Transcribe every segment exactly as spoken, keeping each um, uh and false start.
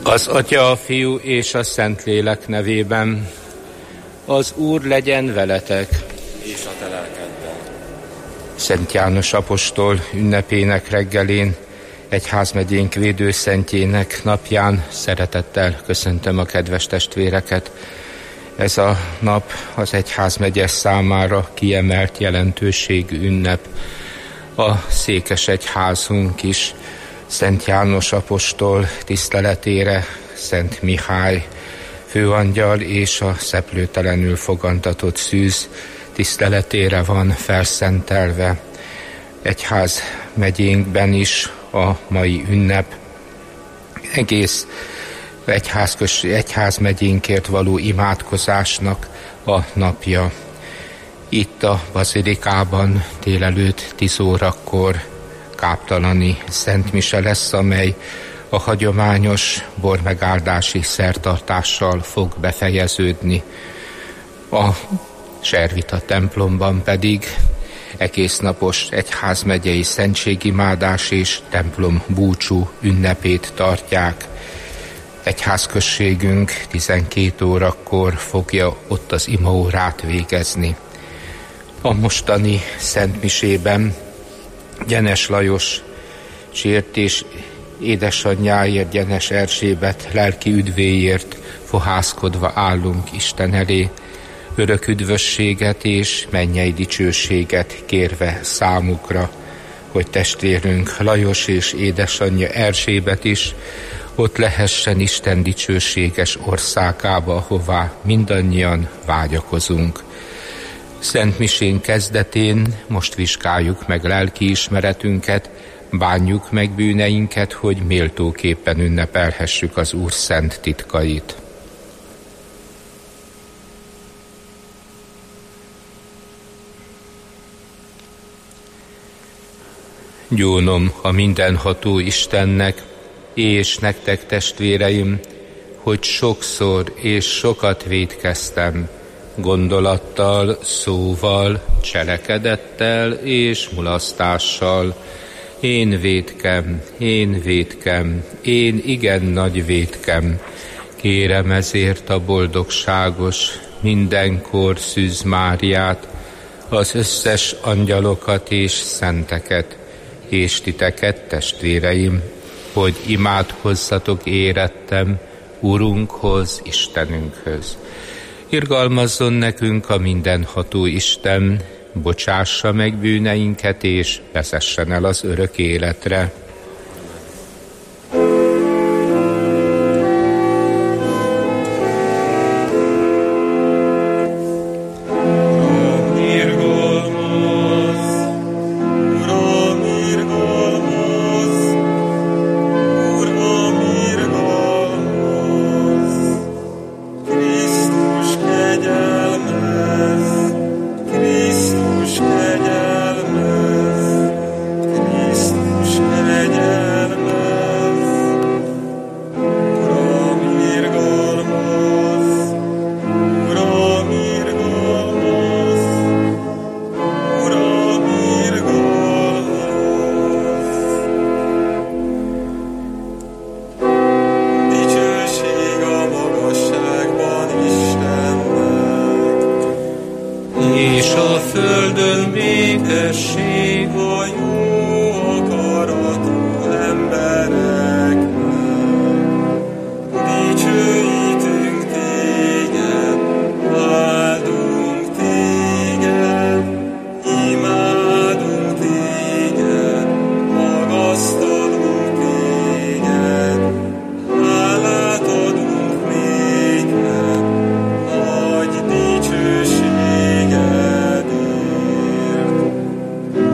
Az Atya, a Fiú és a Szentlélek nevében. Az Úr legyen veletek. És a te lelkeddel. Szent János apostol ünnepének reggelén, egyházmegyénk védőszentjének napján szeretettel köszöntöm a kedves testvéreket. Ez a nap az egyházmegye számára kiemelt jelentőségű ünnep. A székesegyházunk is Szent János apostol tiszteletére, Szent Mihály főangyal és a szeplőtelenül fogantatott szűz tiszteletére van felszentelve. Egyház megyénkben is a mai ünnep egész egyházkös, egyház megyénkért való imádkozásnak a napja. Itt a bazilikában délelőtt tíz órakor káptalani szentmise lesz, amely a hagyományos bormegáldási szertartással fog befejeződni. A Zservita templomban pedig egésznapos egyházmegyei szentségimádás és templom búcsú ünnepét tartják. Egyházközségünk tizenkét órakor fogja ott az imaórát végezni. A mostani szentmisében Gyenes Lajos sért és édesanyjáért, Gyenes Erzsébet lelki üdvéért fohászkodva állunk Isten elé, örök üdvösséget és mennyei dicsőséget kérve számukra, hogy testvérünk Lajos és édesanyja Erzsébet is ott lehessen Isten dicsőséges országába, ahová mindannyian vágyakozunk. Szent misén kezdetén most vizsgáljuk meg lelkiismeretünket, bánjuk meg bűneinket, hogy méltóképpen ünnepelhessük az Úr szent titkait. Gyónom a mindenható Istennek, és nektek, testvéreim, hogy sokszor és sokat vétkeztem, gondolattal, szóval, cselekedettel és mulasztással. Én vétkem, én vétkem, én igen nagy vétkem. Kérem ezért a boldogságos, mindenkor Szűz Máriát, az összes angyalokat és szenteket, és titeket, testvéreim, hogy imádkozzatok érettem Urunkhoz, Istenünkhöz. Irgalmazzon nekünk a mindenható Isten, bocsássa meg bűneinket, és vezessen el az örök életre. Dicsőségedért.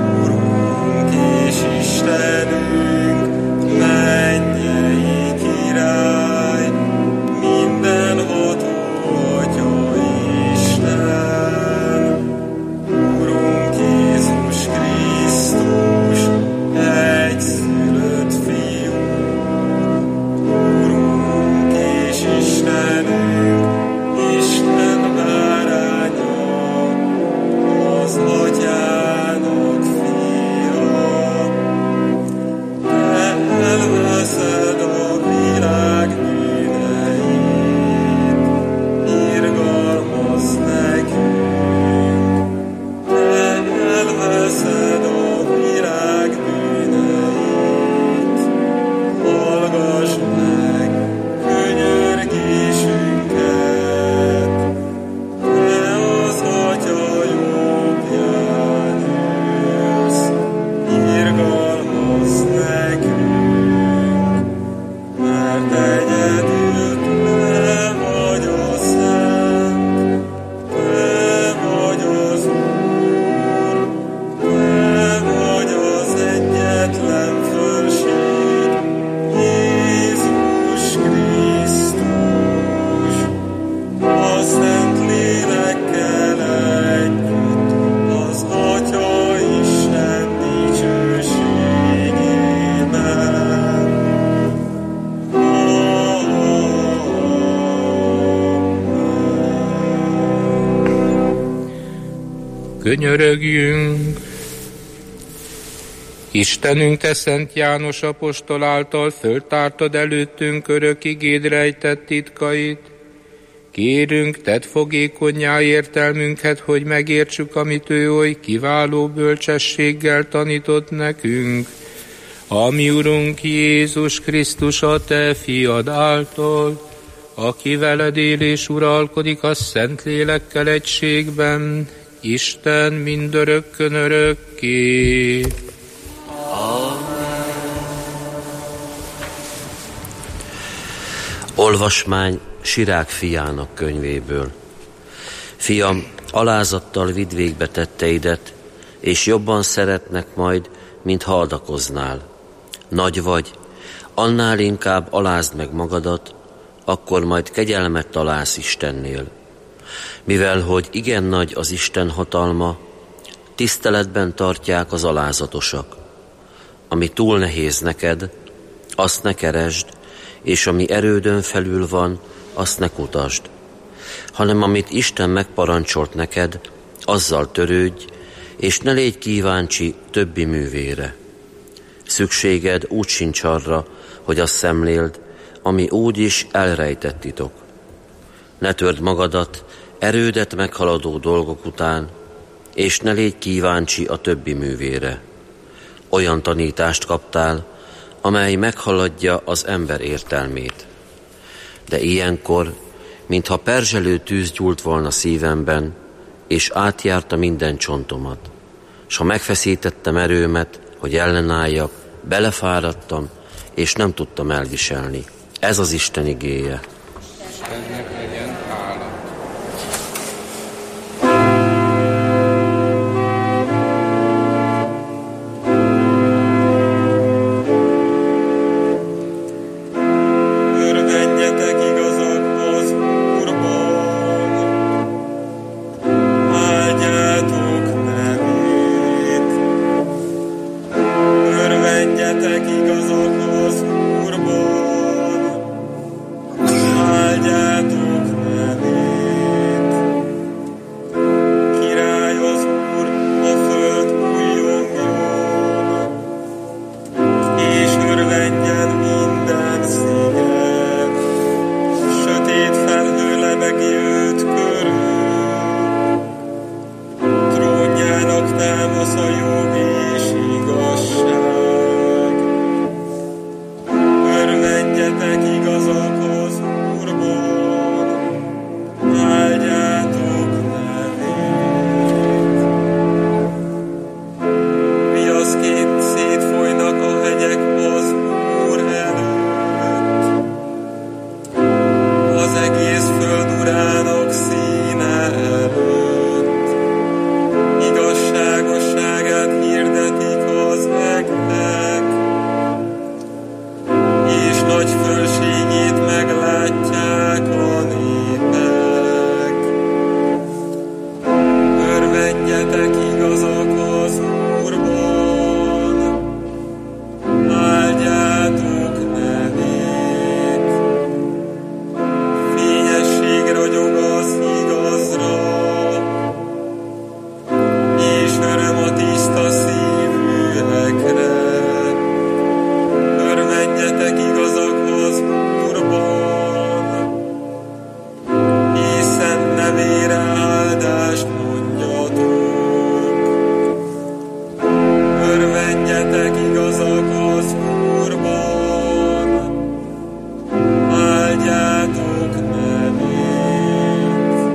Könyörögjünk! Istenünk, te Szent János apostol által föltártad előttünk örök igéd rejtett titkait. Kérünk, tedd fogékonnyá értelmünket, hogy megértsük, amit ő oly kiváló bölcsességgel tanított nekünk. A mi Urunk Jézus Krisztus, a te fiad által, aki veled él és uralkodik a Szentlélekkel egységben, Isten mindörökkön örökké. Olvasmány Sirák fiának könyvéből. Fiam, alázattal vidd végbe tetteidet, és jobban szeretnek majd, mint ha adakoznál. Nagy vagy, annál inkább alázd meg magadat, akkor majd kegyelmet találsz Istennél. Mivel, hogy igen nagy az Isten hatalma, tiszteletben tartják az alázatosak. Ami túl nehéz neked, azt ne keresd, és ami erődön felül van, azt ne kutasd, hanem amit Isten megparancsolt neked, azzal törődj, és ne légy kíváncsi többi művére. Szükséged úgy sincs arra, hogy azt szemléld, ami úgyis elrejtett titok. Ne törd magadat erődet meghaladó dolgok után, és ne légy kíváncsi a többi művére. Olyan tanítást kaptál, amely meghaladja az ember értelmét. De ilyenkor, mintha perzselő tűz gyúlt volna szívemben, és átjárta minden csontomat, s ha megfeszítettem erőmet, hogy ellenálljak, belefáradtam, és nem tudtam elviselni. Ez az Isten igéje. Istennek legyen hála. Örvendjetek igazakhoz, Urban, áldjátok nevét. Örvendjetek igazakhoz, Urban, áldjátok nevét. Király az Úr, a föld újjongjon, és örvendjen minden sziget. Sötét felhő lebegi őt körül, trónjának támasz a jog és igazság. Örvendjetek igazakhoz, Urban, áldjátok nevét. Viaszként szétfolynak a hegyek az Úr előtt, az egész föld urának színe előtt. Igazságosságát hirdetik az egek, és nagy fölségét meglátják a népek. Örvendjetek igazakhoz, Urban, áldjátok nevét. Fényesség ragyog az igazra, és öröm a tiszta szívűekre. Örvendjetek igazakhoz, Urban, és szent nevére áldást mondjatok. Örvendjetek igazakhoz, Urban, áldjátok nevét.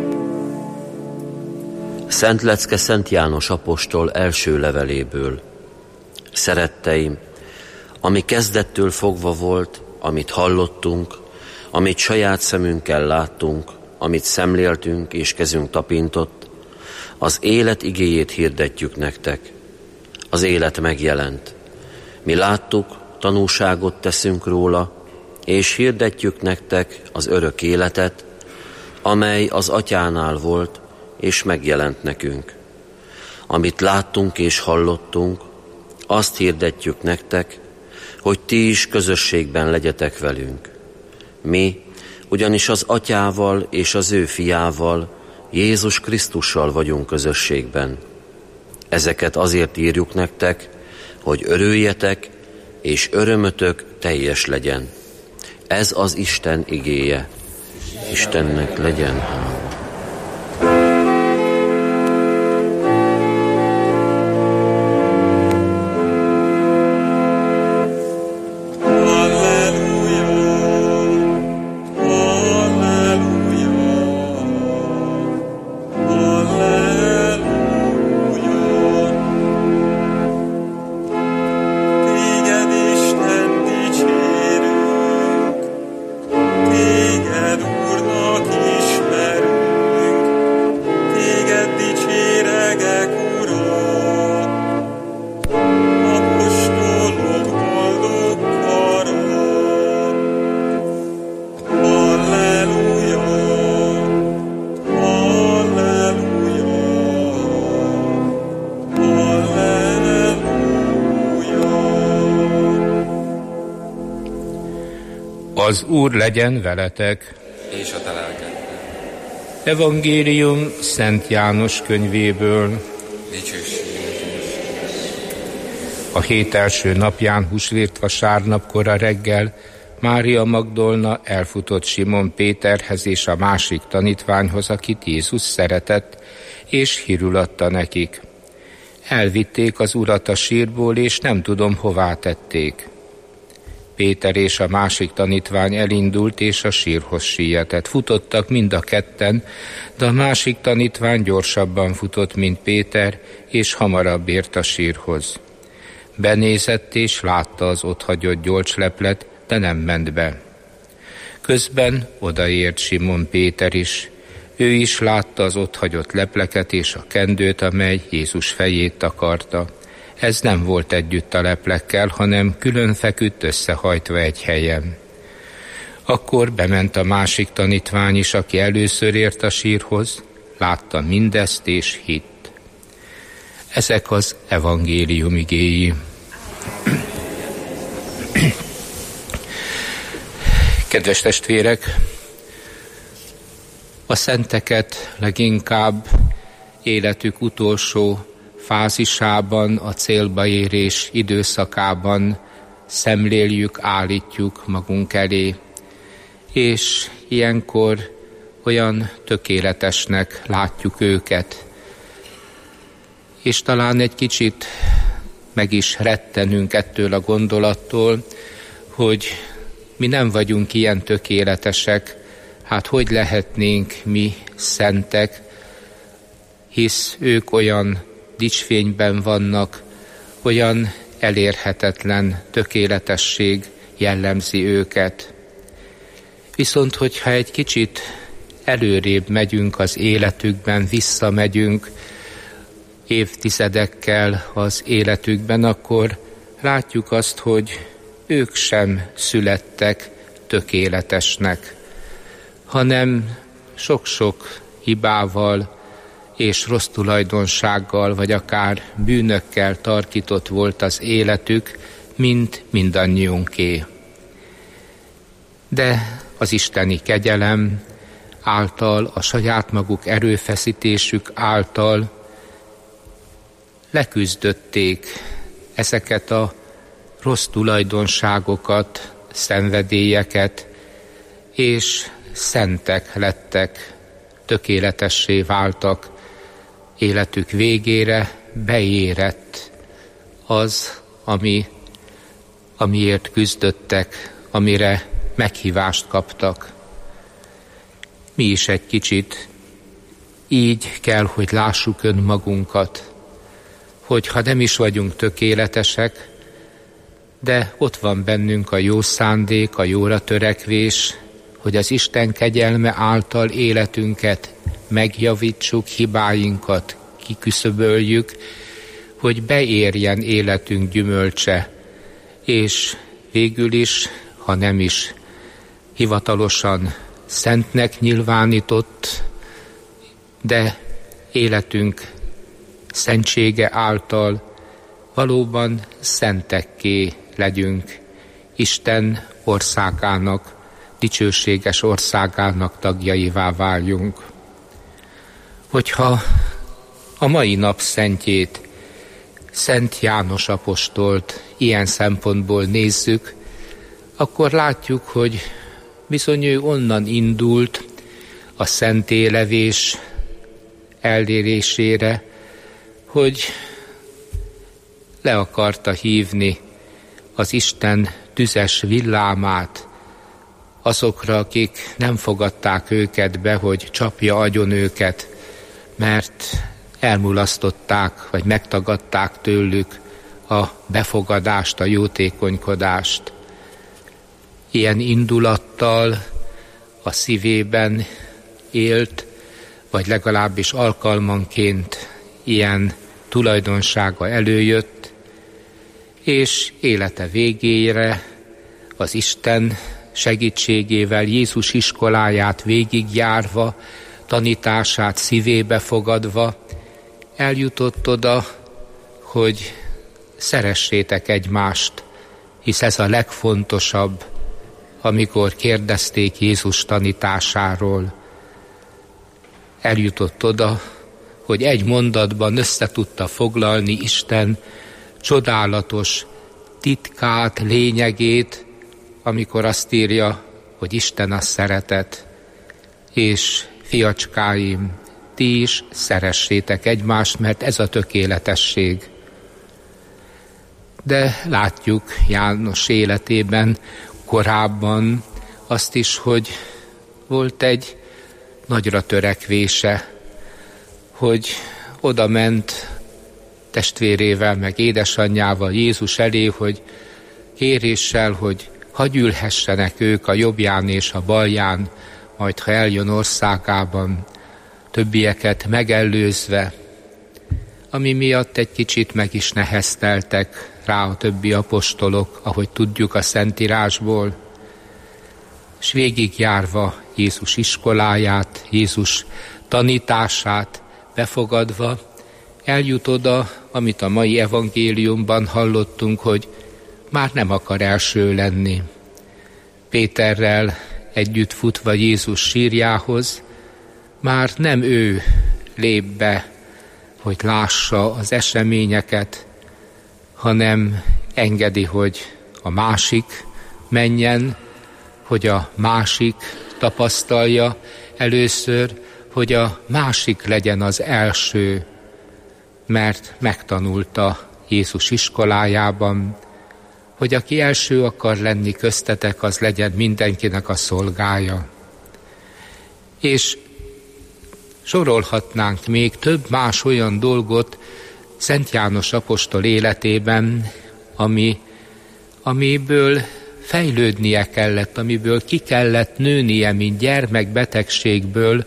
Szent Lecke Szent János apostol első leveléből. Szeretteim, ami kezdettől fogva volt, amit hallottunk, amit saját szemünkkel láttunk, amit szemléltünk és kezünk tapintott, az élet igéjét hirdetjük nektek. Az élet megjelent. Mi láttuk, tanúságot teszünk róla, és hirdetjük nektek az örök életet, amely az Atyánál volt, és megjelent nekünk. Amit láttunk és hallottunk, azt hirdetjük nektek, hogy ti is közösségben legyetek velünk. Mi ugyanis az Atyával és az ő fiával, Jézus Krisztussal vagyunk közösségben. Ezeket azért írjuk nektek, hogy örüljetek, és örömötök teljes legyen. Ez az Isten igéje. Istennek legyen hála. Az Úr legyen veletek. És a te lelkedben. Evangélium Szent János könyvéből. Dicsőség. A hét első napján, húsvét vasárnap kora reggel, Mária Magdolna elfutott Simon Péterhez és a másik tanítványhoz, akit Jézus szeretett, és hírül adta nekik. Elvitték az Urat a sírból, és nem tudom, hová tették. Péter és a másik tanítvány elindult, és a sírhoz sietett. Futottak mind a ketten, de a másik tanítvány gyorsabban futott, mint Péter, és hamarabb ért a sírhoz. Benézett, és látta az otthagyott gyolcsleplet, de nem ment be. Közben odaért Simon Péter is. Ő is látta az otthagyott lepleket és a kendőt, amely Jézus fejét takarta. Ez nem volt együtt a leplekkel, hanem külön feküdt összehajtva egy helyen. Akkor bement a másik tanítvány is, aki először ért a sírhoz, látta mindezt és hitt. Ezek az evangélium igéi. Kedves testvérek, a szenteket leginkább életük utolsó fázisában, a célba érés időszakában szemléljük, állítjuk magunk elé, és ilyenkor olyan tökéletesnek látjuk őket, és talán egy kicsit meg is rettenünk ettől a gondolattól, hogy mi nem vagyunk ilyen tökéletesek, hát hogy lehetnénk mi szentek, hisz ők olyan dicsfényben vannak, olyan elérhetetlen tökéletesség jellemzi őket. Viszont, hogyha egy kicsit előrébb megyünk az életükben, visszamegyünk évtizedekkel az életükben, akkor látjuk azt, hogy ők sem születtek tökéletesnek, hanem sok-sok hibával és rossz tulajdonsággal, vagy akár bűnökkel tarkított volt az életük, mint mindannyiunké. De az isteni kegyelem által, a saját maguk erőfeszítésük által leküzdötték ezeket a rossz tulajdonságokat, szenvedélyeket, és szentek lettek, tökéletessé váltak, életük végére beérett az, ami, amiért küzdöttek, amire meghívást kaptak. Mi is egy kicsit így kell, hogy lássuk önmagunkat, hogy ha nem is vagyunk tökéletesek, de ott van bennünk a jó szándék, a jóra törekvés, hogy az Isten kegyelme által életünket megjavítsuk, hibáinkat kiküszöböljük, hogy beérjen életünk gyümölcse, és végül is, ha nem is hivatalosan szentnek nyilvánított, de életünk szentsége által valóban szentekké legyünk, Isten országának, dicsőséges országának tagjaivá váljunk. Hogyha a mai nap szentjét Szent János apostolt ilyen szempontból nézzük, akkor látjuk, hogy bizony ő onnan indult a szentélevés elérésére, hogy le akarta hívni az Isten tüzes villámát azokra, akik nem fogadták őket be, hogy csapja agyon őket, mert elmulasztották, vagy megtagadták tőlük a befogadást, a jótékonykodást. Ilyen indulattal a szívében élt, vagy legalábbis alkalmanként ilyen tulajdonsága előjött, és élete végére az Isten segítségével Jézus iskoláját végigjárva, tanítását szívébe fogadva eljutott oda, hogy szeressétek egymást, hisz ez a legfontosabb, amikor kérdezték Jézus tanításáról. Eljutott oda, hogy egy mondatban össze tudta foglalni Isten csodálatos titkát, lényegét, amikor azt írja, hogy Isten a szeretet, és fiacskáim, ti is szeressétek egymást, mert ez a tökéletesség. De látjuk János életében korábban azt is, hogy volt egy nagyra törekvése, hogy oda ment testvérével, meg édesanyjával Jézus elé, hogy kéréssel, hogy hadd ülhessenek ők a jobbján és a balján, majd ha eljön országában, többieket megellőzve, ami miatt egy kicsit meg is nehezteltek rá a többi apostolok, ahogy tudjuk a Szentírásból, és végigjárva Jézus iskoláját, Jézus tanítását befogadva, eljut oda, amit a mai evangéliumban hallottunk, hogy már nem akar első lenni. Péterrel együtt futva Jézus sírjához, már nem ő lép be, hogy lássa az eseményeket, hanem engedi, hogy a másik menjen, hogy a másik tapasztalja először, hogy a másik legyen az első, mert megtanulta Jézus iskolájában, hogy aki első akar lenni köztetek, az legyen mindenkinek a szolgája. És sorolhatnánk még több más olyan dolgot Szent János apostol életében, ami, amiből fejlődnie kellett, amiből ki kellett nőnie, mint gyermekbetegségből,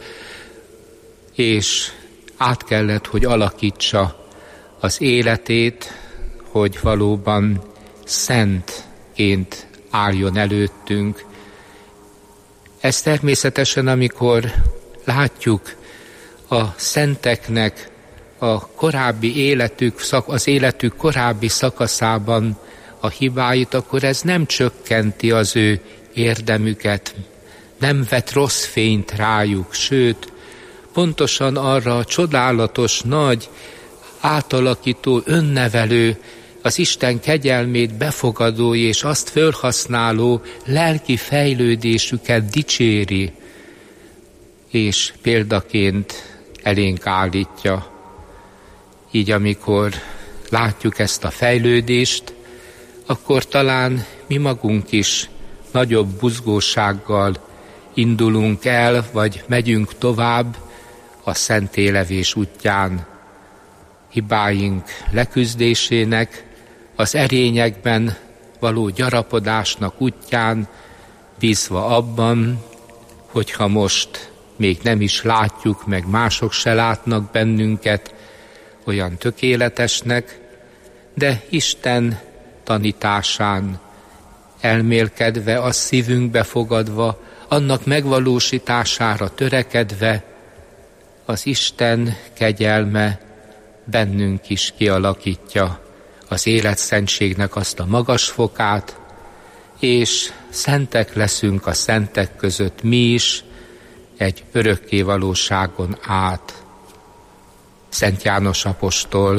és át kellett, hogy alakítsa az életét, hogy valóban szentként álljon előttünk. Ez természetesen, amikor látjuk a szenteknek a korábbi életük, az életük korábbi szakaszában a hibáit, akkor ez nem csökkenti az ő érdemüket, nem vet rossz fényt rájuk, sőt, pontosan arra a csodálatos, nagy, átalakító, önnevelő, az Isten kegyelmét befogadó és azt fölhasználó lelki fejlődésüket dicséri, és példaként elénk állítja. Így amikor látjuk ezt a fejlődést, akkor talán mi magunk is nagyobb buzgósággal indulunk el, vagy megyünk tovább a szentélevés útján, hibáink leküzdésének, az erényekben való gyarapodásnak útján, bízva abban, hogyha most még nem is látjuk, meg mások se látnak bennünket olyan tökéletesnek, de Isten tanításán elmélkedve, a szívünkbe fogadva, annak megvalósítására törekedve, az Isten kegyelme bennünk is kialakítja az életszentségnek azt a magas fokát, és szentek leszünk a szentek között mi is, egy örökké valóságon át. Szent János apostol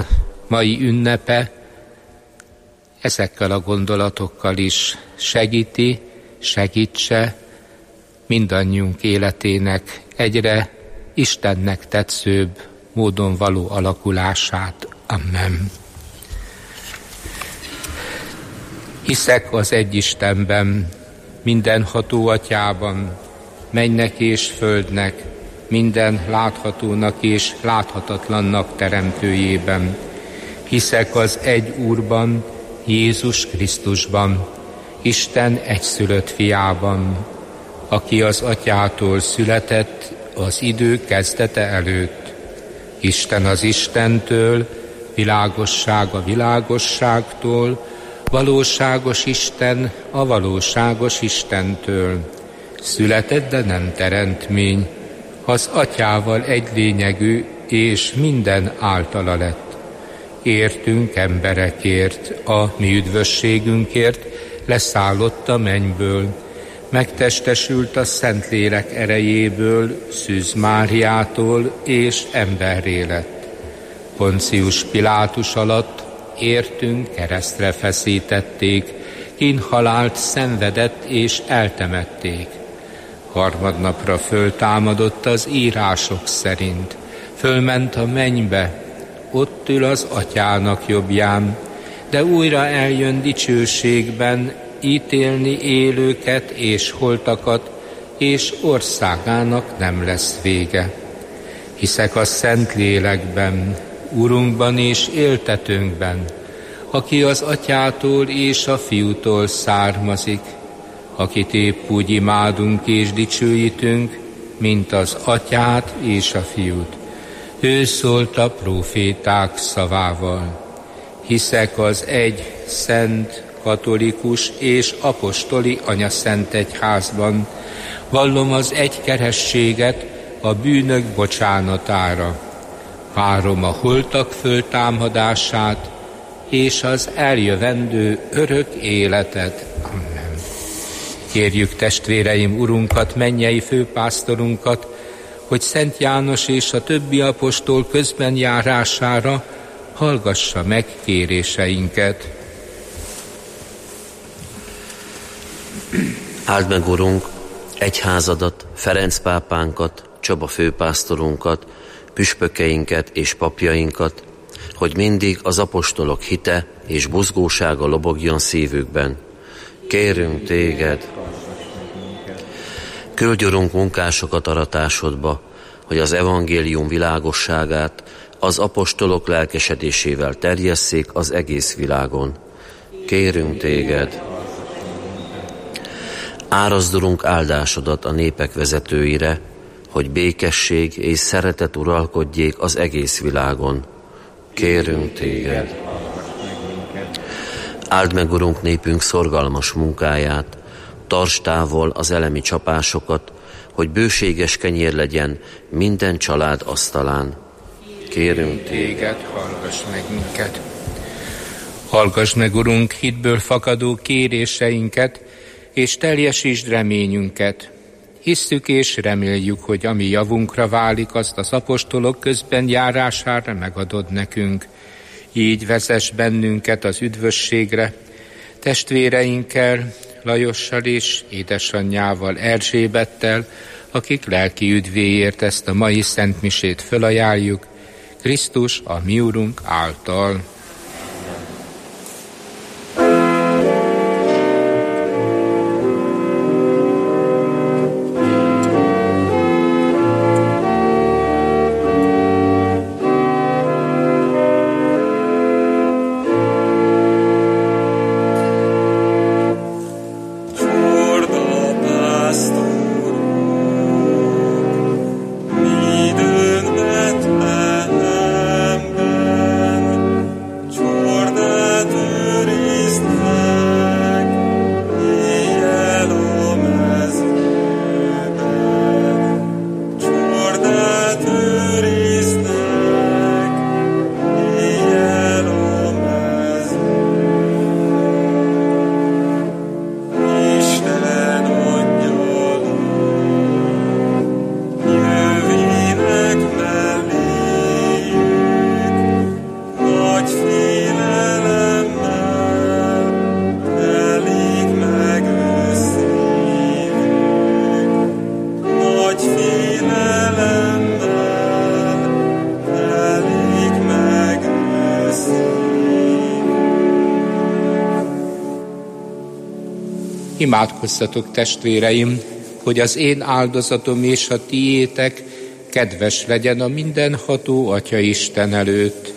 mai ünnepe ezekkel a gondolatokkal is segíti, segítse mindannyiunk életének egyre Istennek tetszőbb módon való alakulását. Amen. Hiszek az egy Istenben, mindenható Atyában, mennek és földnek, minden láthatónak és láthatatlannak teremtőjében. Hiszek az egy Úrban, Jézus Krisztusban, Isten egyszülött fiában, aki az Atyától született az idő kezdete előtt. Isten az Istentől, világosság a világosságtól, valóságos Isten a valóságos Istentől. Született, de nem teremtmény, az Atyával egy lényegű, és minden általa lett. Értünk emberekért, a mi üdvösségünkért leszállott a mennyből, megtestesült a Szentlélek erejéből, Szűz Máriától, és emberré lett. Poncius Pilátus alatt értünk keresztre feszítették, kínhalált szenvedett és eltemették. Harmadnapra föltámadott az írások szerint, fölment a mennybe, ott ül az Atyának jobbján, de újra eljön dicsőségben ítélni élőket és holtakat, és országának nem lesz vége. Hiszek a Szentlélekben, Urunkban és éltetőnkben, aki az Atyától és a Fiútól származik, akit épp úgy imádunk és dicsőítünk, mint az Atyát és a Fiút. Ő szólt a próféták szavával. Hiszek az egy szent, katolikus és apostoli anyaszent egyházban, vallom az egy kerességet a bűnök bocsánatára, várom a holtak föltámadását és az eljövendő örök életet. Amen. Kérjük testvéreim Urunkat, mennyei főpásztorunkat, hogy Szent János és a többi apostol közben járására hallgassa meg kéréseinket. Áld meg, Urunk, egyházadat, Ferenc pápánkat, Csaba főpásztorunkat, püspökeinket és papjainkat, hogy mindig az apostolok hite és buzgósága lobogjon szívükben. Kérünk téged, küldj, Urunk, munkásokat aratásodba, hogy az evangélium világosságát az apostolok lelkesedésével terjesszék az egész világon. Kérünk téged, árazd, Urunk, áldásodat a népek vezetőire, hogy békesség és szeretet uralkodjék az egész világon. Kérünk téged. Áld meg, Urunk, népünk szorgalmas munkáját, tartsd távol az elemi csapásokat, hogy bőséges kenyér legyen minden család asztalán. Kérünk téged, hallgass meg minket. Hallgass meg, Urunk, hitből fakadó kéréseinket, és teljesítsd reményünket. Hisszük és reméljük, hogy ami javunkra válik, azt az apostolok közben járására megadod nekünk. Így vezess bennünket az üdvösségre, testvéreinkkel, Lajossal és édesanyjával, Erzsébettel, akik lelki üdvéért ezt a mai szentmisét fölajánljuk, Krisztus, a mi Urunk által. Imádkozzatok, testvéreim, hogy az én áldozatom és a tiétek kedves legyen a mindenható Atya Isten előtt.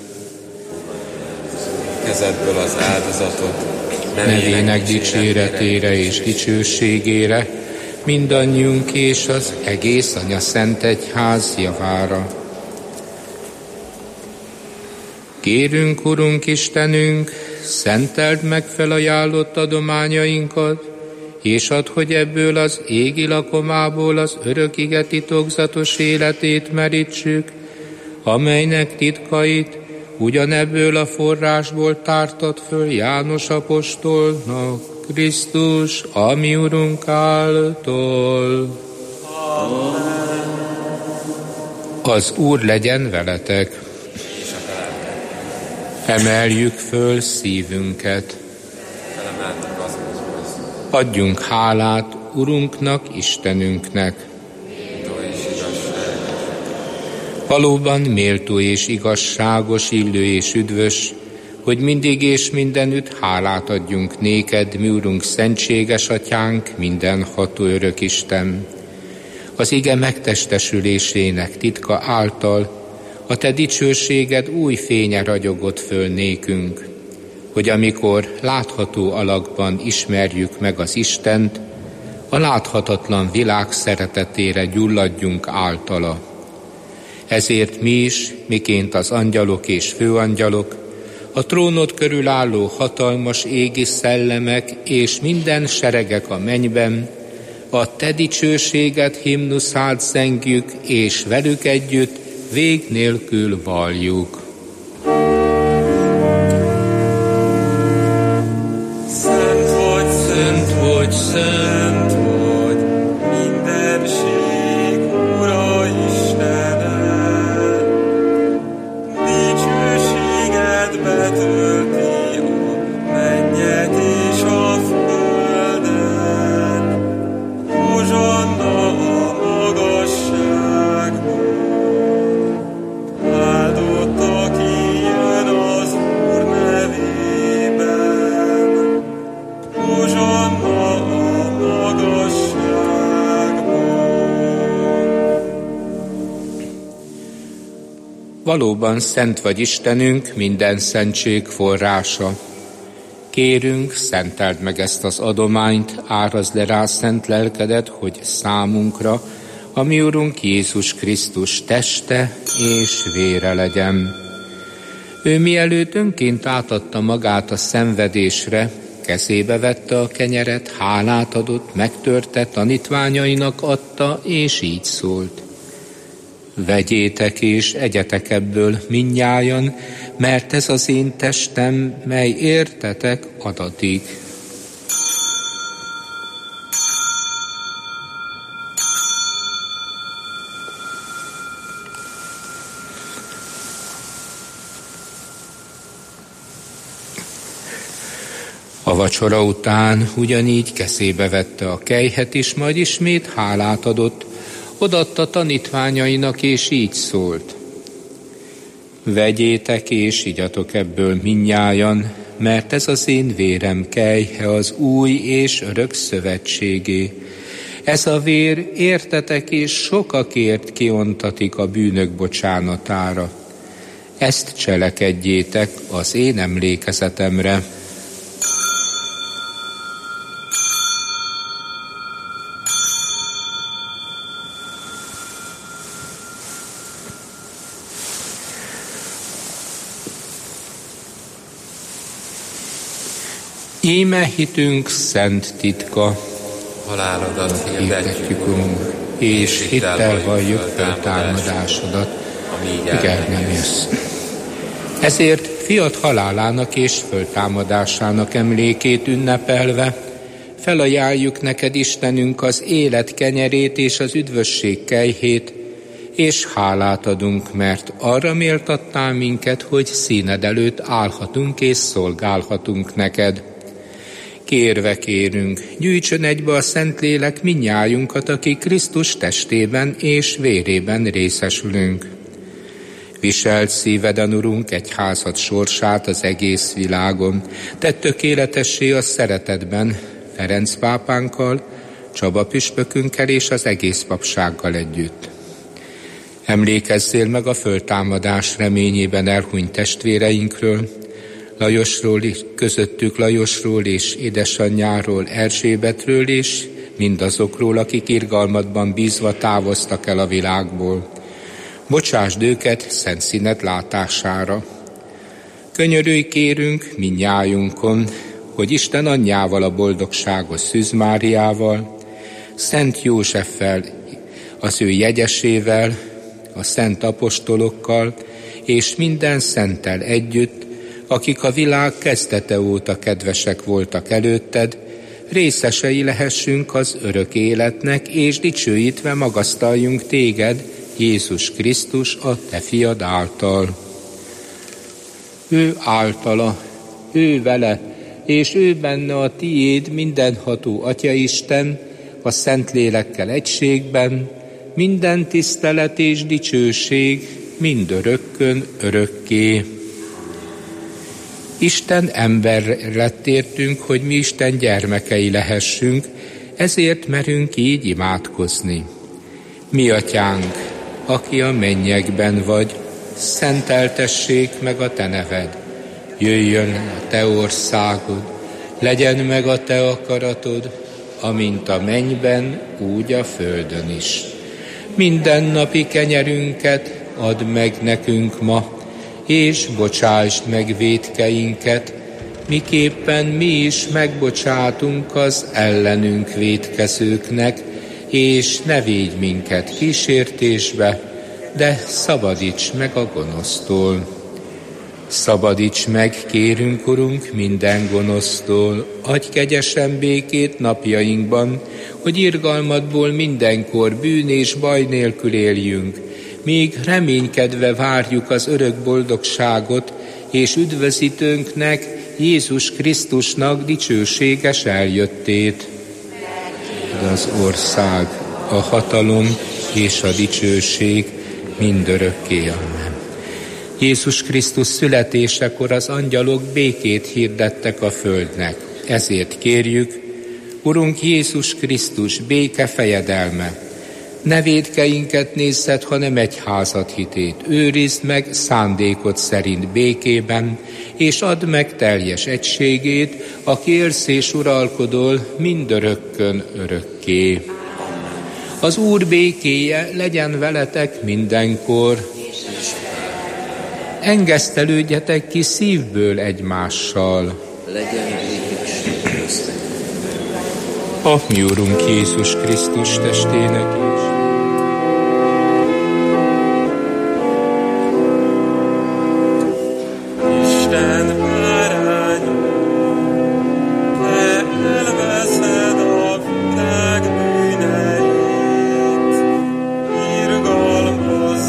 Kezedből az áldozatot, nevének dicséretére és dicsőségére, mindannyiunk és az egész Anya Szent Egyház javára. Kérünk, Urunk Istenünk, szenteld meg felajánlott adományainkat, és add, hogy ebből az égi lakomából az örök ige titokzatos életét merítsük, amelynek titkait ugyanebből a forrásból tártad föl János apostolnak, Krisztus, a mi Urunk által. Amen. Az Úr legyen veletek. Emeljük föl szívünket. Adjunk hálát Urunknak, Istenünknek. Valóban méltó és igazságos, illő és üdvös, hogy mindig és mindenütt hálát adjunk néked, mi Urunk, szentséges Atyánk, mindenható örök Isten. Az ige megtestesülésének titka által a te dicsőséged új fénye ragyogott föl nékünk, hogy amikor látható alakban ismerjük meg az Istent, a láthatatlan világ szeretetére gyulladjunk általa. Ezért mi is, miként az angyalok és főangyalok, a trónod körül álló hatalmas égi szellemek és minden seregek a mennyben, a te dicsőséged himnuszát zengjük, és velük együtt vég nélkül valljuk. Szent vagy, szent vagy, szent vagy, mindenség Ura Istened. Dicsőséged betölti a mennyet és a földet. Hozsanna a magasságban. Áldott, aki jön az Úr nevében. Hozsanna a magasságban. Valóban szent vagy Istenünk, minden szentség forrása. Kérünk, szenteld meg ezt az adományt, árazd le rá szent lelkedet, hogy számunkra a mi Urunk Jézus Krisztus teste és vére legyen. Ő mielőtt önként átadta magát a szenvedésre, kezébe vette a kenyeret, hálát adott, megtörte, tanítványainak adta, és így szólt. Vegyétek és egyetek ebből mindnyájan, mert ez az én testem, mely értetek adatik. A vacsora után ugyanígy kezébe vette a kelyhet is, majd ismét hálát adott, odaadta tanítványainak, és így szólt. Vegyétek és igyatok ebből mindnyájan, mert ez az én vérem kelyhe az új és örök szövetségé. Ez a vér értetek és sokakért kiontatik a bűnök bocsánatára. Ezt cselekedjétek az én emlékezetemre. Íme hitünk szent titka, halálodat hirdetjük, Urunk, és hittel valljuk feltámadásodat, igen, nem jössz. Ezért fiad halálának és föltámadásának emlékét ünnepelve, felajánljuk neked, Istenünk, az élet kenyerét és az üdvösség kelyhét, és hálát adunk, mert arra méltattál minket, hogy színed előtt állhatunk és szolgálhatunk neked. Kérve kérünk, gyűjtsön egybe a Szentlélek mindnyájunkat, aki Krisztus testében és vérében részesülünk. Viselt szíveden, Urunk, egyházad sorsát az egész világon, tedd tökéletessé a szeretetben, Ferenc pápánkkal, Csaba püspökünkkel és az egész papsággal együtt. Emlékezzél meg a föltámadás reményében elhunyt testvéreinkről, Lajosról, közöttük Lajosról és édesanyjáról, Erzsébetről és mindazokról, akik irgalmadban bízva távoztak el a világból. Bocsásd őket szent színed látására. Könyörülj kérünk mindnyájunkon, hogy Isten anyjával, a boldogságos Szűz Máriával, Szent Józseffel, az ő jegyesével, a szent apostolokkal és minden szenttel együtt, akik a világ kezdete óta kedvesek voltak előtted, részesei lehessünk az örök életnek, és dicsőítve magasztaljunk téged, Jézus Krisztus, a te fiad által. Ő általa, ő vele, és ő benne a tiéd mindenható Atyaisten, a Szentlélekkel egységben, minden tisztelet és dicsőség mindörökkön örökké. Isten ember lett értünk, hogy mi Isten gyermekei lehessünk, ezért merünk így imádkozni. Mi atyánk, aki a mennyekben vagy, szenteltessék meg a te neved. Jöjjön a te országod, legyen meg a te akaratod, amint a mennyben, úgy a földön is. Mindennapi kenyerünket add meg nekünk ma, és bocsásd meg vétkeinket, miképpen mi is megbocsátunk az ellenünk vétkezőknek, és ne védj minket kísértésbe, de szabadíts meg a gonosztól. Szabadíts meg, kérünk, Urunk, minden gonosztól, adj kegyesen békét napjainkban, hogy irgalmadból mindenkor bűn és baj nélkül éljünk, míg reménykedve várjuk az örök boldogságot, és üdvözítőnknek, Jézus Krisztusnak dicsőséges eljöttét. Az ország, a hatalom és a dicsőség mindörökké. Amen. Jézus Krisztus születésekor az angyalok békét hirdettek a földnek. Ezért kérjük, Urunk Jézus Krisztus, béke fejedelme, ne vétkeinket nézzed, hanem egyházad hitét. Őrizd meg szándékod szerint békében, és add meg teljes egységét, aki élsz és uralkodol mindörökkön örökké. Az Úr békéje legyen veletek mindenkor. Engesztelődjetek ki szívből egymással. Legyen békesség köztetek. A mi Urunk Jézus Krisztus testének is. Isten báránya, te elveszed a világ bűneit, irgalmazz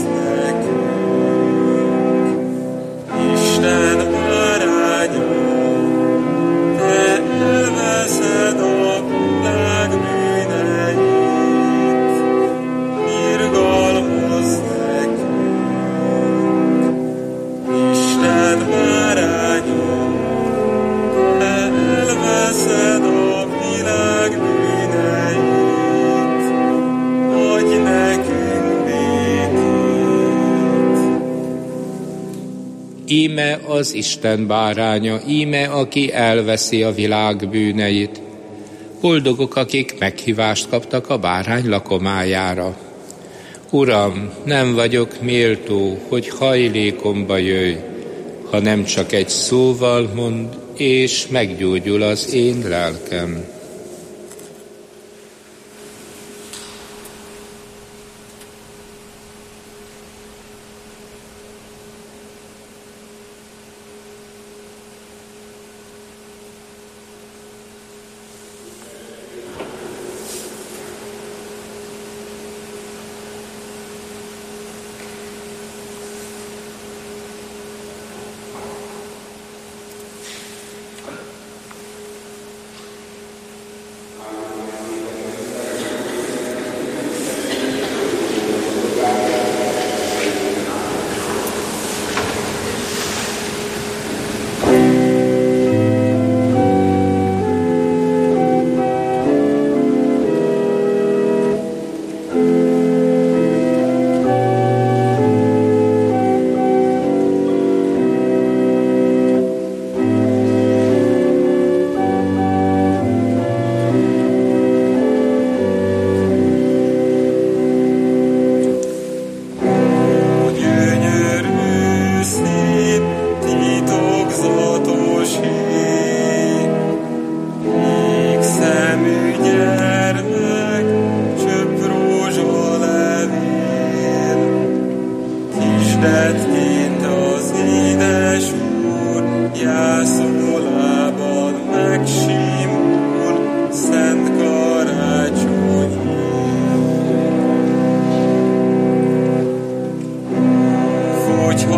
nekünk. Isten báránya, te elveszed a világ bűneit, irgalmazz nekünk. Isten báránya, te elveszed a világ bűneit, adj nekünk békét. Íme az Isten báránya, íme, aki elveszi a világ bűneit. Boldogok, akik meghívást kaptak a bárány lakomájára. Uram, nem vagyok méltó, hogy hajlékomba jöjj, hanem csak egy szóval mondd, és meggyógyul az én lelkem.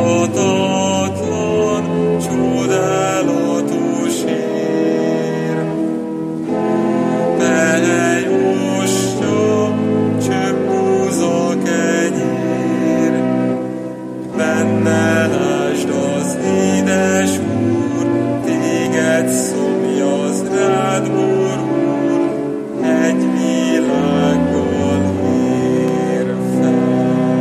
Hatatlan, csodálatos ér. Tehely ostya, csöpp búza kenyér. Benne lásd az édes Úr, téged szomjaz rád borul, egy világgal ér fel.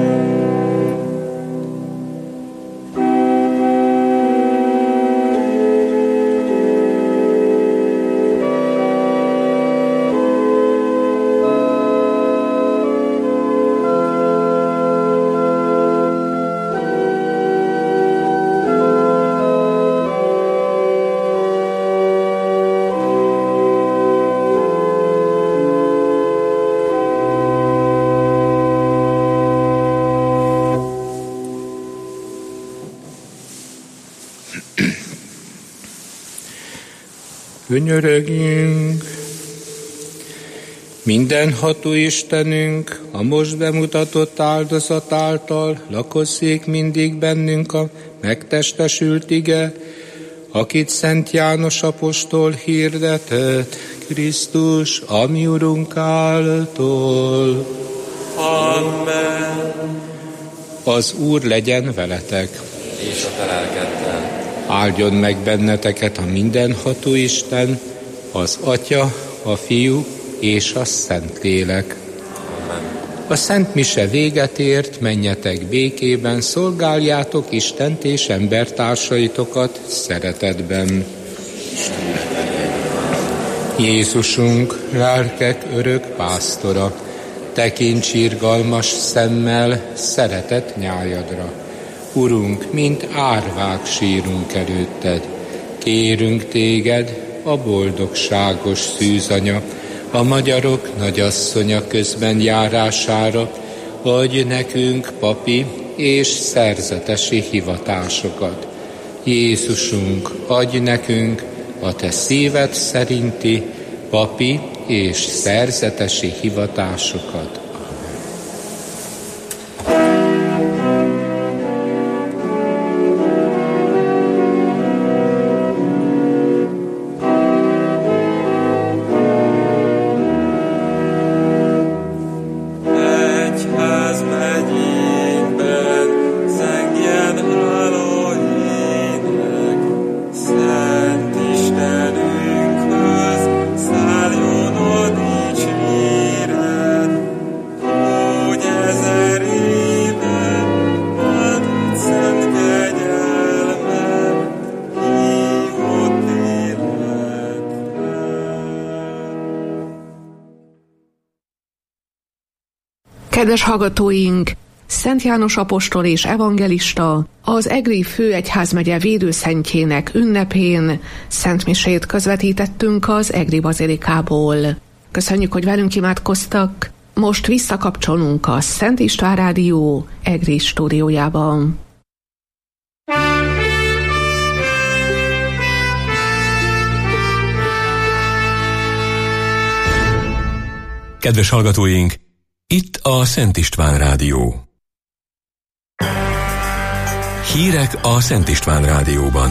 Könyörögjünk! Mindenható Istenünk, a most bemutatott áldozat által lakozzék mindig bennünk a megtestesült ige, akit Szent János apostol hirdetett, Krisztus, a mi Urunk által. Amen. Az Úr legyen veletek, És a te lelkeddel. áldjon meg benneteket a mindenható Isten, az Atya, a Fiú és a Szentlélek. Amen. A Szent Mise véget ért, menjetek békében, szolgáljátok Istent és embertársaitokat szeretetben. Jézusunk, lelkek örök pásztora, tekints irgalmas szemmel szeretet nyájadra. Urunk, mint árvák sírunk előtted, kérünk téged, a boldogságos szűzanya, a magyarok nagyasszonya közben járására, adj nekünk papi és szerzetesi hivatásokat. Jézusunk, adj nekünk a te szíved szerinti papi és szerzetesi hivatásokat. Kedves hallgatóink, Szent János apostol és evangelista az Egri főegyházmegye védőszentjének ünnepén szentmisét közvetítettünk az Egri bazilikából. Köszönjük, hogy velünk imádkoztak. Most visszakapcsolunk a Szent István Rádió Egri stúdiójában. Kedves hallgatóink, itt a Szent István Rádió. Hírek a Szent István Rádióban.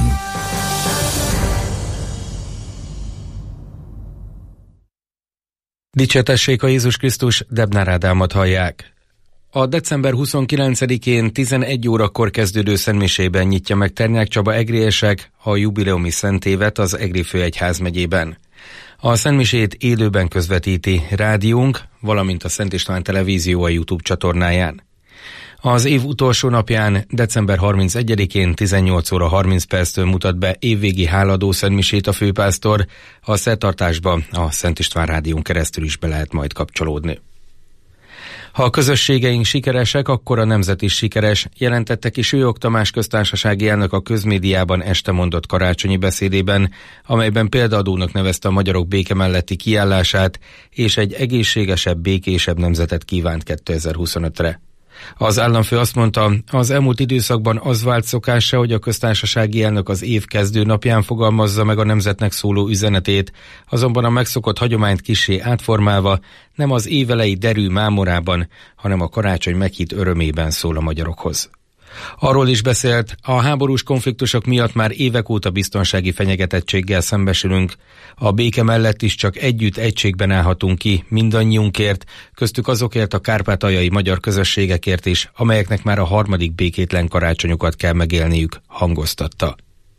Dicsértessék a Jézus Krisztus, Debnár Ádámot hallják. A december huszonkilencedikén tizenegy órakor kezdődő szentmisében nyitja meg Ternyák Csaba egriesek a jubileumi szentévet az Egri főegyházmegyében. A szentmisét élőben közvetíti rádiónk, valamint a Szent István Televízió a YouTube csatornáján. Az év utolsó napján, december harmincegyedikén tizennyolc óra harminc perctől mutat be évvégi háladó szentmisét a főpásztor, a szertartásba a Szent István Rádión keresztül is be lehet majd kapcsolódni. Ha a közösségeink sikeresek, akkor a nemzet is sikeres, jelentette ki Sőjog Tamás köztársasági elnök a közmédiában este mondott karácsonyi beszédében, amelyben példaadónak nevezte a magyarok béke melletti kiállását, és egy egészségesebb, békésebb nemzetet kívánt kétezer-huszonötre. Az államfő azt mondta, az elmúlt időszakban az vált szokása, hogy a köztársasági elnök az év kezdő napján fogalmazza meg a nemzetnek szóló üzenetét, azonban a megszokott hagyományt kissé átformálva nem az évelei derű mámorában, hanem a karácsony meghitt örömében szól a magyarokhoz. Arról is beszélt, a háborús konfliktusok miatt már évek óta biztonsági fenyegetettséggel szembesülünk. A béke mellett is csak együtt egységben állhatunk ki mindannyiunkért, köztük azokért a kárpátaljai magyar közösségekért is, amelyeknek már a harmadik békétlen karácsonyukat kell megélniük, hangoztatta.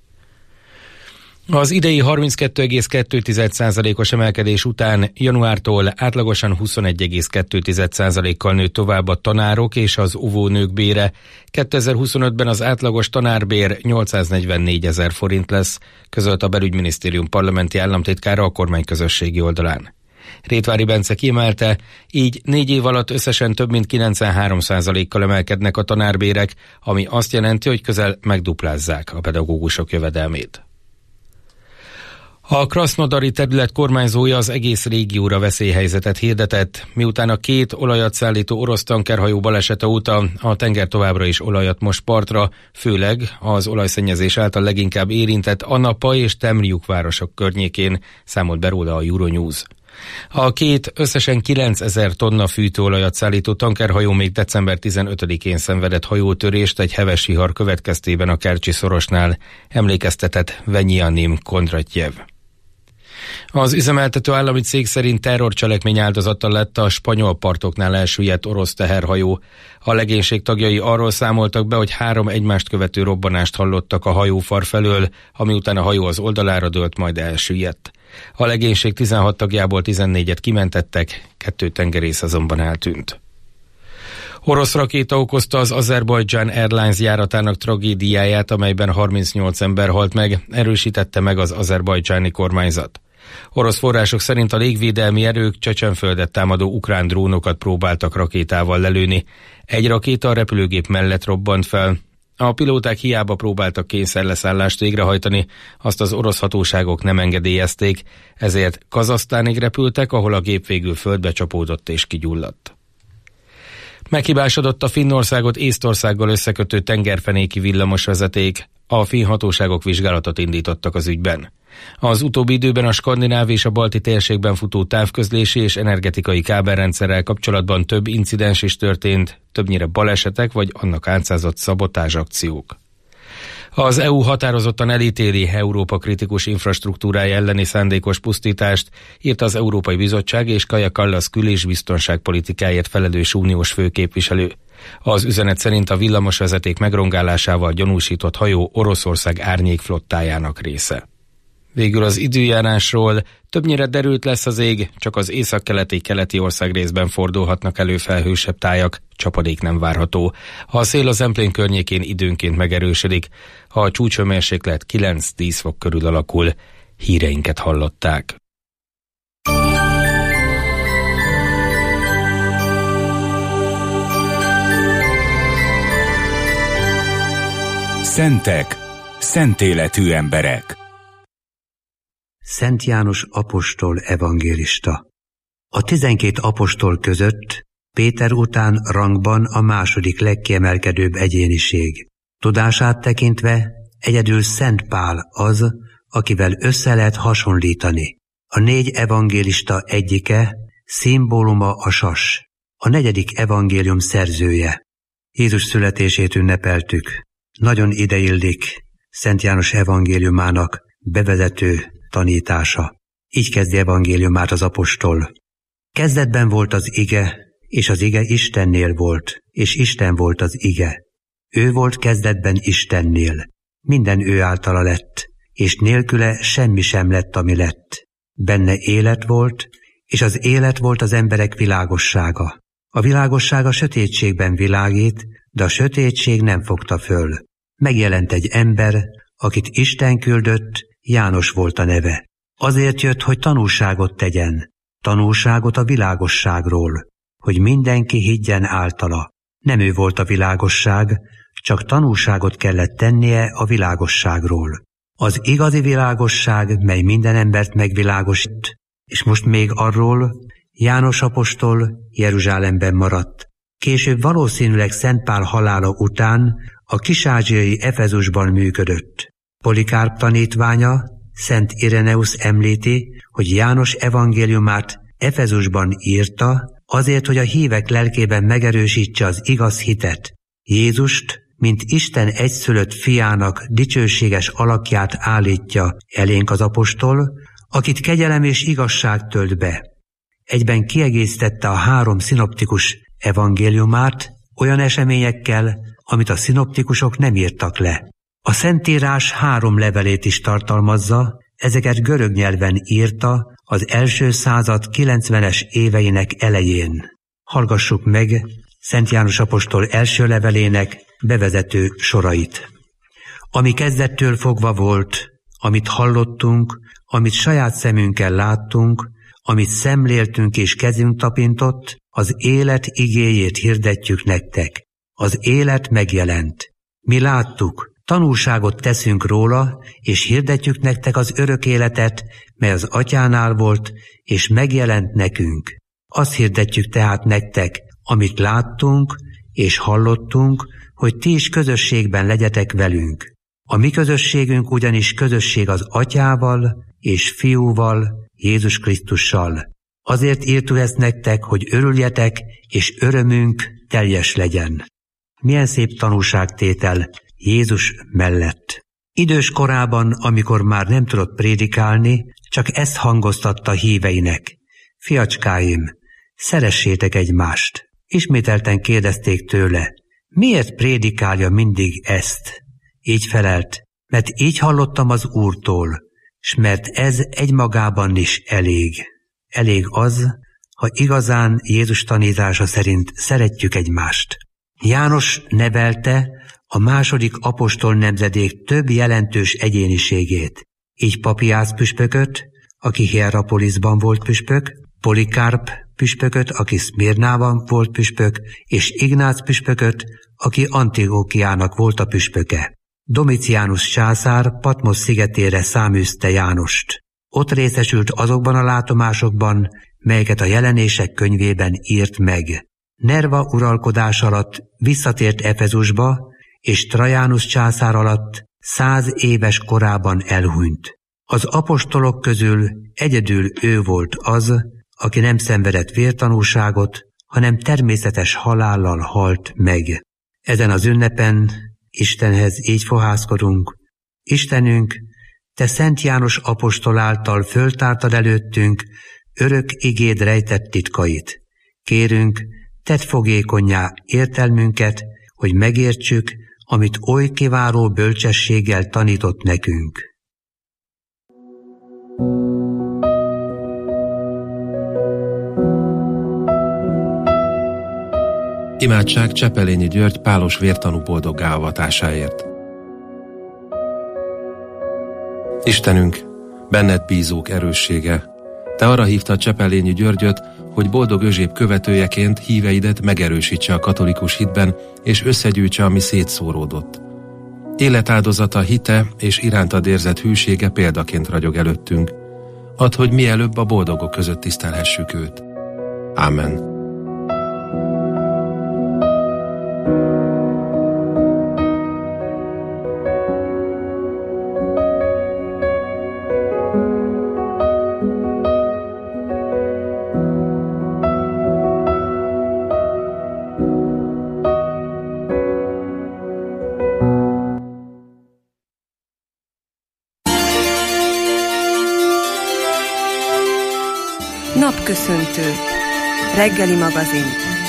Az idei harminckettő egész kettő százalékos emelkedés után januártól átlagosan huszonegy egész kettő százalékkal nőtt tovább a tanárok és az óvónők bére. kétezer-huszonötben az átlagos tanárbér nyolcszáznegyvennégy ezer forint lesz, közölt a Belügyminisztérium parlamenti államtitkára a kormányközösségi oldalán. Rétvári Bence kiemelte, így négy év alatt összesen több mint kilencvenhárom százalékkal emelkednek a tanárbérek, ami azt jelenti, hogy közel megduplázzák a pedagógusok jövedelmét. A krasznodari terület kormányzója az egész régióra veszélyhelyzetet hirdetett, miután a két olajat szállító orosz tankerhajó balesete óta a tenger továbbra is olajat most partra, főleg az olajszennyezés által leginkább érintett Anapa és Temriuk városok környékén, számolt be róla a Euronews. A két összesen kilencezer tonna fűtőolajat szállító tankerhajó még december tizenötödikén szenvedett hajótörést egy heves vihar következtében a Kercsi szorosnál, emlékeztetett Venyianim Kondratyev. Az üzemeltető állami cég szerint terrorcselekmény áldozata lett a spanyol partoknál elsüllyedt orosz teherhajó. A legénység tagjai arról számoltak be, hogy három egymást követő robbanást hallottak a hajófar felől, ami után a hajó az oldalára dőlt, majd elsüllyedt. A legénység tizenhat tagjából tizennégyet kimentettek, kettő tengerész azonban eltűnt. Orosz rakéta okozta az Azerbajdzsán Airlines járatának tragédiáját, amelyben harmincnyolc ember halt meg, erősítette meg az azerbajdzsáni kormányzat. Orosz források szerint a légvédelmi erők Csecsenföldet támadó ukrán drónokat próbáltak rakétával lelőni. Egy rakéta a repülőgép mellett robbant fel. A pilóták hiába próbáltak kényszerleszállást végrehajtani, azt az orosz hatóságok nem engedélyezték, ezért Kazahsztánig repültek, ahol a gép végül földbe csapódott és kigyulladt. Meghibásodott a Finnországot Észtországgal összekötő tengerfenéki villamosvezeték. A finn hatóságok vizsgálatot indítottak az ügyben. Az utóbbi időben a skandináv és a balti térségben futó távközlési és energetikai kábelrendszerrel kapcsolatban több incidens is történt, többnyire balesetek vagy annak álcázott szabotázsakciók. Az é u határozottan elítéli Európa kritikus infrastruktúrája elleni szándékos pusztítást, írt az Európai Bizottság és Kaja Kallas kül- és biztonságpolitikáért felelős uniós főképviselő. Az üzenet szerint a villamosvezeték megrongálásával gyanúsított hajó Oroszország árnyékflottájának része. Végül az időjárásról: többnyire derült lesz az ég, csak az északkeleti keleti országrészben fordulhatnak elő felhősebb tájak, csapadék nem várható. A szél a Zemplén környékén időnként megerősödik, a csúcshőmérséklet kilenc-tíz fok körül alakul. Híreinket hallották. Szentek, szent életű emberek. Szent János apostol evangélista. A tizenkét apostol között Péter után rangban a második legkiemelkedőbb egyéniség. Tudását tekintve egyedül Szent Pál az, akivel össze lehet hasonlítani. A négy evangélista egyike, szimbóluma a sas. A negyedik evangélium szerzője. Jézus születését ünnepeltük. Nagyon ideillik Szent János evangéliumának bevezető tanítása. Így kezdi evangéliumát az apostol. Kezdetben volt az ige, és az ige Istennél volt, és Isten volt az ige. Ő volt kezdetben Istennél. Minden ő általa lett, és nélküle semmi sem lett, ami lett. Benne élet volt, és az élet volt az emberek világossága. A világosság a sötétségben világít, de a sötétség nem fogta föl. Megjelent egy ember, akit Isten küldött, János volt a neve. Azért jött, hogy tanúságot tegyen, tanúságot a világosságról, hogy mindenki higgyen általa. Nem ő volt a világosság, csak tanúságot kellett tennie a világosságról. Az igazi világosság, mely minden embert megvilágosít, és most még arról János apostol Jeruzsálemben maradt. Később valószínűleg Szent Pál halála után a kis-ázsiai Efezusban működött. Polikárp tanítványa, Szent Ireneusz említi, hogy János evangéliumát Efezusban írta, azért, hogy a hívek lelkében megerősítse az igaz hitet, Jézust, mint Isten egyszülött fiának dicsőséges alakját állítja elénk az apostol, akit kegyelem és igazság tölt be. Egyben kiegészítette a három szinoptikus evangéliumát olyan eseményekkel, amit a szinoptikusok nem írtak le. A Szentírás három levelét is tartalmazza, ezeket görög nyelven írta az első század kilencvenes éveinek elején. Hallgassuk meg Szent János apostol első levelének bevezető sorait. Ami kezdettől fogva volt, amit hallottunk, amit saját szemünkkel láttunk, amit szemléltünk és kezünk tapintott, az élet igéjét hirdetjük nektek. Az élet megjelent. Mi láttuk, tanúságot teszünk róla, és hirdetjük nektek az örök életet, mely az Atyánál volt, és megjelent nekünk. Azt hirdetjük tehát nektek, amit láttunk, és hallottunk, hogy ti is közösségben legyetek velünk. A mi közösségünk ugyanis közösség az Atyával és Fiúval, Jézus Krisztussal. Azért írtuk ezt nektek, hogy örüljetek, és örömünk teljes legyen. Milyen szép tanúságtétel Jézus mellett. Idős korában, amikor már nem tudott prédikálni, csak ezt hangoztatta híveinek. Fiacskáim, szeressétek egymást. Ismételten kérdezték tőle, miért prédikálja mindig ezt? Így felelt, mert így hallottam az Úrtól, s mert ez egymagában is elég. Elég az, ha igazán Jézus tanítása szerint szeretjük egymást. János nevelte a második apostol nemzedék több jelentős egyéniségét, így Papiász püspököt, aki Hierapolisban volt püspök, Polikárp püspököt, aki Szmirnában volt püspök, és Ignác püspököt, aki Antiókiának volt a püspöke. Domitianus császár Patmos szigetére száműzte Jánost. Ott részesült azokban a látomásokban, melyeket a jelenések könyvében írt meg. Nerva uralkodás alatt visszatért Efezusba, és Trajánus császár alatt száz éves korában elhunyt. Az apostolok közül egyedül ő volt az, aki nem szenvedett vértanúságot, hanem természetes halállal halt meg. Ezen az ünnepen Istenhez így fohászkodunk. Istenünk, te Szent János apostol által föltártad előttünk örök igéd rejtett titkait. Kérünk, tedd fogékonnyá értelmünket, hogy megértsük, amit oly kiváló bölcsességgel tanított nekünk. Imádság Csepelényi György pálos vértanú boldoggá avatásáért. Istenünk, benned bízók erőssége, te arra hívtad Csepelényi Györgyöt, hogy boldog özséb követőjeként híveidet megerősítse a katolikus hitben, és összegyűjtse, ami szétszóródott. Életáldozata, hite és irántad érzett hűsége példaként ragyog előttünk. Add, hogy mielőbb a boldogok között tisztelhessük őt. Ámen. Napköszöntő. Reggeli magazin.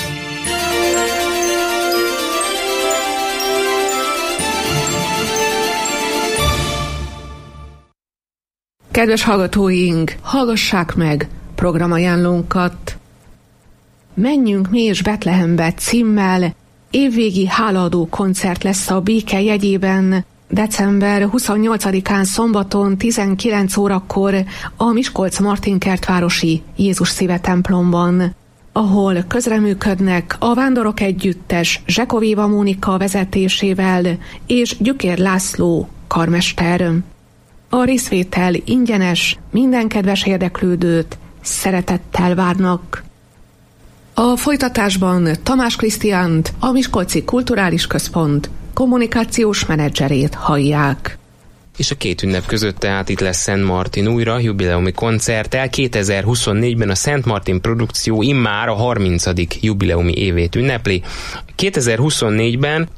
Kedves hallgatóink, hallgassák meg programajánlónkat. Menjünk mi is Betlehembe címmel évvégi hálaadó koncert lesz a Béke jegyében december huszonnyolcadikán szombaton tizenkilenc órakor a Miskolc-Martinkertvárosi Jézus Szíve templomban, ahol közreműködnek a Vándorok Együttes Zsekovéva Mónika vezetésével és Gyükér László karmester. A részvétel ingyenes, minden kedves érdeklődőt szeretettel várnak. A folytatásban Tamás Krisztiánt, a Miskolci Kulturális Központ kommunikációs menedzserét hallják. És a két ünnep között tehát itt lesz Szent Martin újra, jubileumi koncerttel. kétezer-huszonnégyben a Szent Martin produkció immár a harmincadik jubileumi évét ünnepli. kétezer-huszonnégyben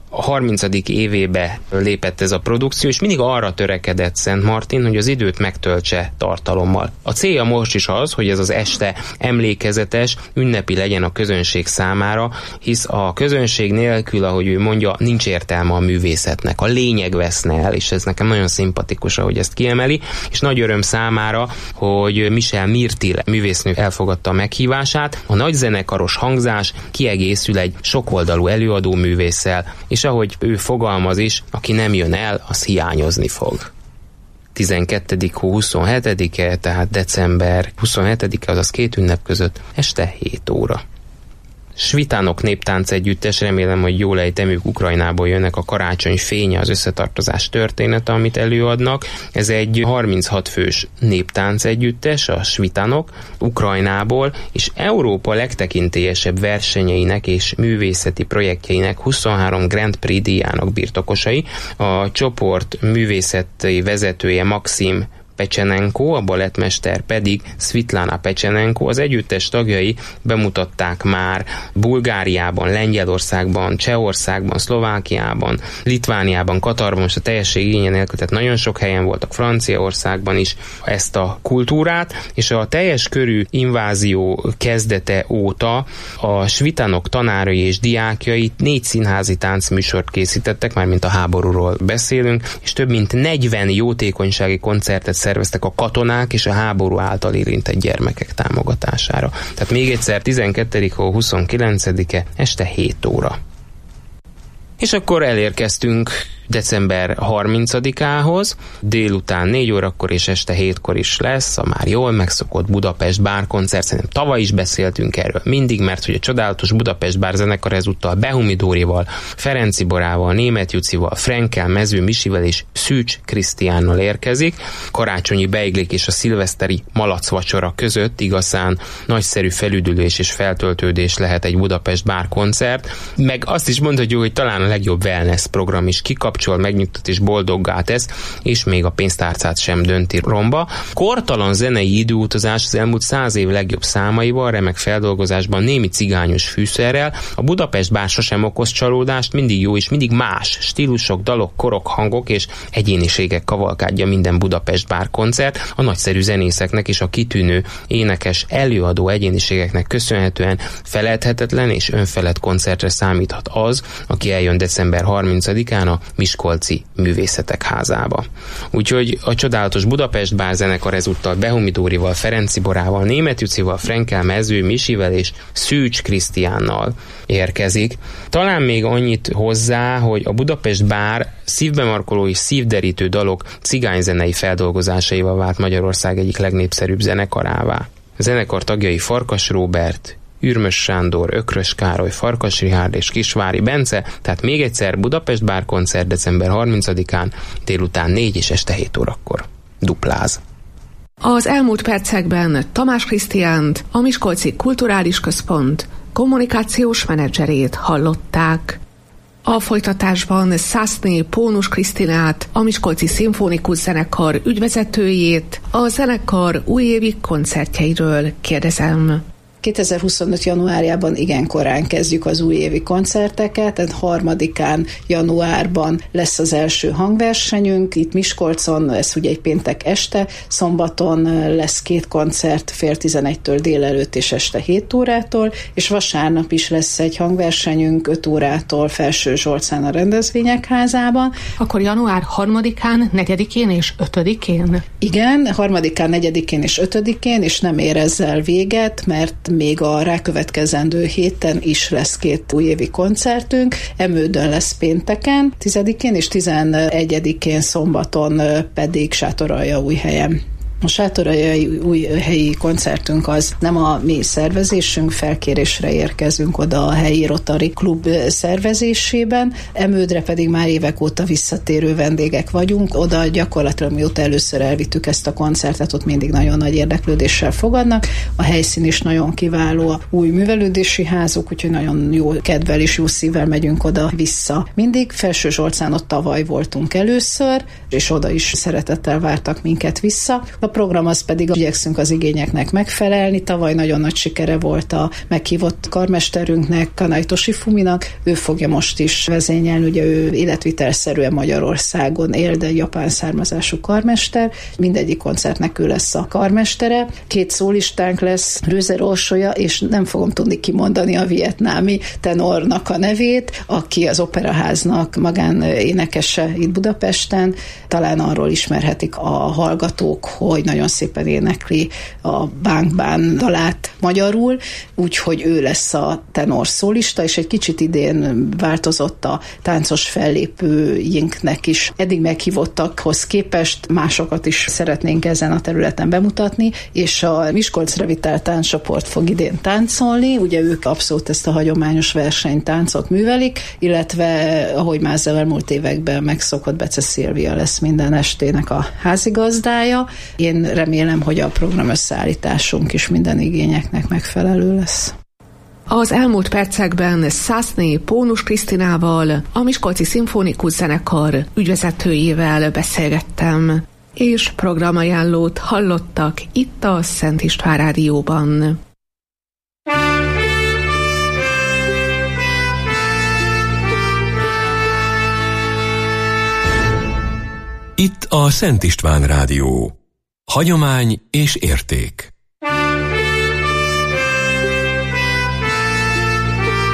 A harmincadik évébe lépett ez a produkció, és mindig arra törekedett Szent Martin, hogy az időt megtöltse tartalommal. A célja most is az, hogy ez az este emlékezetes, ünnepi legyen a közönség számára, hisz a közönség nélkül, ahogy ő mondja, nincs értelme a művészetnek. A lényeg veszne el, és ez nekem nagyon szimpatikus, ahogy ezt kiemeli, és nagy öröm számára, hogy Michel Mirtil művésznő elfogadta a meghívását. A nagy zenekaros hangzás kiegészül egy sokoldalú előadó művésszel, és ahogy ő fogalmaz is, aki nem jön el, az hiányozni fog. tizenkettedik hó huszonhetedike, tehát december huszonhetedike, azaz két ünnep között, este hét óra. Svitánok néptánc együttes, remélem, hogy jól ejtem, ők Ukrajnából jönnek, a Karácsony fénye, az összetartozás története, amit előadnak. Ez egy harminchat fős néptánc együttes, a Svitánok, Ukrajnából, és Európa legtekintélyesebb versenyeinek és művészeti projektjeinek huszonhárom Grand Prix díjának birtokosai. A csoport művészeti vezetője Maxim Pecsenenko, a balettmester pedig Svitlana Pecsenenko. Az együttes tagjai bemutatták már Bulgáriában, Lengyelországban, Csehországban, Szlovákiában, Litvániában, Katarban, most a teljesség igénye nélkül, tehát nagyon sok helyen voltak, Franciaországban is ezt a kultúrát, és a teljes körű invázió kezdete óta a Svitánok tanárai és diákjai négy színházi táncműsort készítettek, már mint a háborúról beszélünk, és több mint negyven jótékonysági koncertet szerveztek a katonák és a háború által érintett gyermekek támogatására. Tehát még egyszer tizenkettedik hó huszonkilencedike, este hét óra. És akkor elérkeztünk december harmincadikához, délután négy órakor és este hétkor is lesz a már jól megszokott Budapest Bár koncert. Szerintem tavaly is beszéltünk erről mindig, mert hogy a csodálatos Budapest Bár zenekar ezúttal Behumi Dórival, Ferenci Borával, Németh Jucival, Frenkel, Mező Misivel és Szűcs Krisztiánnal érkezik. Karácsonyi beiglik és a szilveszteri malacvacsora között igazán nagyszerű felüdülés és feltöltődés lehet egy Budapest Bár koncert. Meg azt is mondhatjuk, hogy talán a legjobb wellness program is kikap, megnyugtat és boldoggá tesz, és még a pénztárcát sem dönti romba. Kortalan zenei időutazás az elmúlt száz év legjobb számaival, remek feldolgozásban, némi cigányos fűszerrel. A Budapest Bár sosem okoz csalódást, mindig jó és mindig más stílusok, dalok, korok, hangok és egyéniségek kavalkádja minden Budapest Bár koncert. A nagyszerű zenészeknek és a kitűnő énekes előadó egyéniségeknek köszönhetően feledhetetlen és önfelett koncertre számíthat az, aki eljön december harmincadikán a Miskolci Művészetek Házába. Úgyhogy a csodálatos Budapest Bár zenekar ezúttal Behumi Dórival, Ferenci Borával, Németh Jucival, Frenkel, Mező Misivel és Szűcs Krisztiánnal érkezik. Talán még annyit hozzá, hogy a Budapest Bár szívbemarkoló és szívderítő dalok cigányzenei feldolgozásaival vált Magyarország egyik legnépszerűbb zenekarává. A zenekar tagjai Farkas Róbert, Ürmös Sándor, Ökrös Károly, Farkas Rihárd és Kisvári Bence, tehát még egyszer Budapest Bár koncert december harmincadikán délután négy és este hét órakor. Dupláz. Az elmúlt percekben Tamás Krisztiánt, a Miskolci Kulturális Központ kommunikációs menedzserét hallották. A folytatásban Szászné Pónus Krisztinát, a Miskolci Szimfonikus Zenekar ügyvezetőjét, a zenekar újévi koncertjeiről kérdezem. kétezer-huszonöt januárjában igen korán kezdjük az újévi koncerteket, tehát harmadikán januárban lesz az első hangversenyünk, itt Miskolcon, ez ugye egy péntek este, szombaton lesz két koncert fél tizenegytől délelőtt és este hét órától, és vasárnap is lesz egy hangversenyünk öt órától Felső Zsolcán a Rendezvények Házában. Akkor január harmadikán, negyedikén és ötödikén? Igen, harmadikán, negyedikén és ötödikén, és nem ér ezzel véget, mert még a rákövetkezendő héten is lesz két újévi koncertünk. Emődön lesz pénteken, tizedikén és tizenegyedikén szombaton pedig Sátoraljaújhelyen. A Sátoraljaúj új helyi koncertünk az nem a mi szervezésünk, felkérésre érkezünk oda a helyi Rotary Klub szervezésében, Emődre pedig már évek óta visszatérő vendégek vagyunk, oda gyakorlatilag mióta először elvittük ezt a koncertet, ott mindig nagyon nagy érdeklődéssel fogadnak, a helyszín is nagyon kiváló, a új művelődési házuk, úgyhogy nagyon jó kedvel és jó szívvel megyünk oda vissza. Mindig Felső Zsolcán ott tavaly voltunk először, és oda is szeretettel vártak minket vissza. A program az pedig igyekszünk az igényeknek megfelelni. Tavaly nagyon nagy sikere volt a meghívott karmesterünknek, Kanai Toshifuminak. Ő fogja most is vezényelni, ugye ő életvitelszerűen Magyarországon él, de japán származású karmester. Mindegyik koncertnek ő lesz a karmestere. Két szólistánk lesz, Rőzer Orsolya, és nem fogom tudni kimondani a vietnámi tenornak a nevét, aki az Operaháznak magán énekese itt Budapesten. Talán arról ismerhetik a hallgatók, hogy nagyon szépen énekli a Bang Bang dalát magyarul, úgyhogy ő lesz a tenor szólista, és egy kicsit idén változott a táncos fellépőinknek is. Eddig meghívottakhoz képest másokat is szeretnénk ezen a területen bemutatni, és a Miskolc Revitál tánccsoport fog idén táncolni, ugye ők abszolút ezt a hagyományos versenytáncot művelik, illetve ahogy már az elmúlt években megszokott, Bece Szilvia lesz minden estének a házigazdája. Én remélem, hogy a program összeállításunk is minden igényeknek megfelelő lesz. Az elmúlt percekben Szászné Pónus Krisztinával, a Miskolci Szimfonikus Zenekar ügyvezetőjével beszélgettem, és programajánlót hallottak itt a Szent István Rádióban. Itt a Szent István Rádió. Hagyomány és érték.